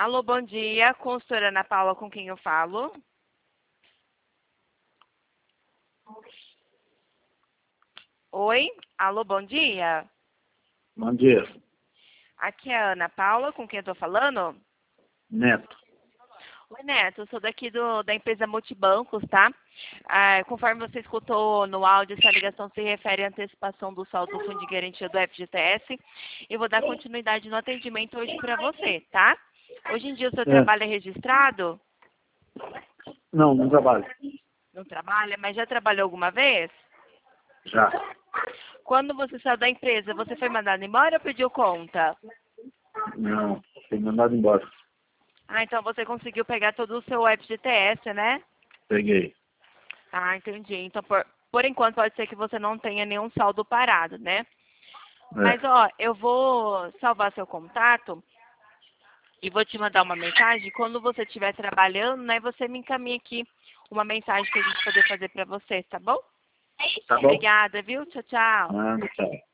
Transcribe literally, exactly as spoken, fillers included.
Alô, bom dia. Consultora Ana Paula, com quem eu falo? Oi? Alô, bom dia. Bom dia. Aqui é a Ana Paula, com quem eu tô falando? Neto. Oi, Neto. Eu sou daqui do, da empresa Multibancos, tá? Ah, conforme você escutou no áudio, essa ligação se refere à antecipação do saldo do Fundo de Garantia do F G T S. Eu vou dar continuidade no atendimento hoje para você, tá? Hoje em dia o seu É. trabalho é registrado? Não, não trabalho. Não trabalha, mas já trabalhou alguma vez? Já. Quando você saiu da empresa, você foi mandado embora ou pediu conta? Não, fui mandado embora. Ah, então você conseguiu pegar todo o seu F G T S, né? Peguei. Ah, entendi. Então, por, por enquanto, pode ser que você não tenha nenhum saldo parado, né? Mas, É. ó, eu vou salvar seu contato e vou te mandar uma mensagem. Quando você estiver trabalhando, né, você me encaminha aqui uma mensagem pra gente poder fazer pra você, tá bom? Tá bom? Obrigada, viu? Tchau, tchau. Ah, tchau.